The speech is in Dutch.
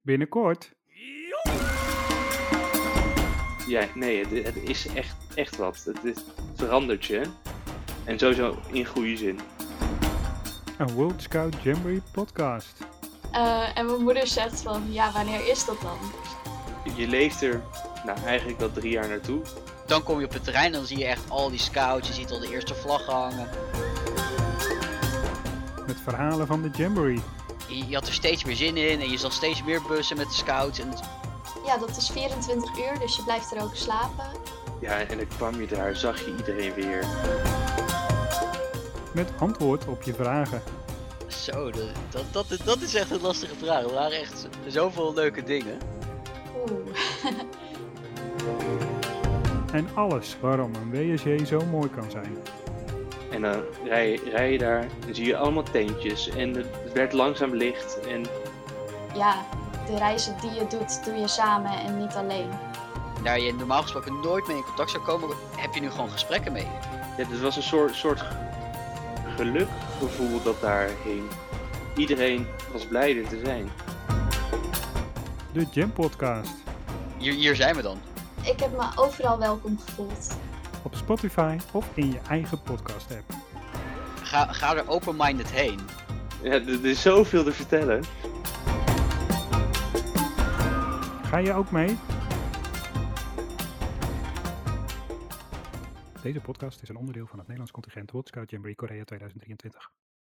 Binnenkort. Ja, nee, het is echt wat. Het verandert je. En sowieso in goede zin. Een World Scout Jamboree podcast. En mijn moeder zegt van, ja, wanneer is dat dan? Je leeft er eigenlijk al 3 jaar naartoe. Dan kom je op het terrein en dan zie je echt al die scouts. Je ziet al de eerste vlaggen hangen. Met verhalen van de Jamboree. Je had er steeds meer zin in en je zag steeds meer bussen met de scouts. En Ja, dat is 24 uur, dus je blijft er ook slapen. Ja, en dan kwam je daar, zag je iedereen weer. Met antwoord op je vragen. zo, dat is echt een lastige vraag. Er waren echt zoveel leuke dingen. Oeh. En alles waarom een WSJ zo mooi kan zijn. En dan rij je daar, dan zie je allemaal tentjes. En het werd langzaam licht. En Ja, de reizen die je doet, doe je samen en niet alleen. Daar je normaal gesproken nooit mee in contact zou komen, heb je nu gewoon gesprekken mee. ja, het was een soort gelukgevoel dat daar hing. Iedereen was blij er te zijn. De Jam Podcast. Hier zijn we dan. Ik heb me overal welkom gevoeld. Op Spotify of in je eigen podcast app. Ga er open-minded heen. Ja, er is zoveel te vertellen. Ga je ook mee? Deze podcast is een onderdeel van het Nederlands contingent World Scout Jamboree Korea 2023.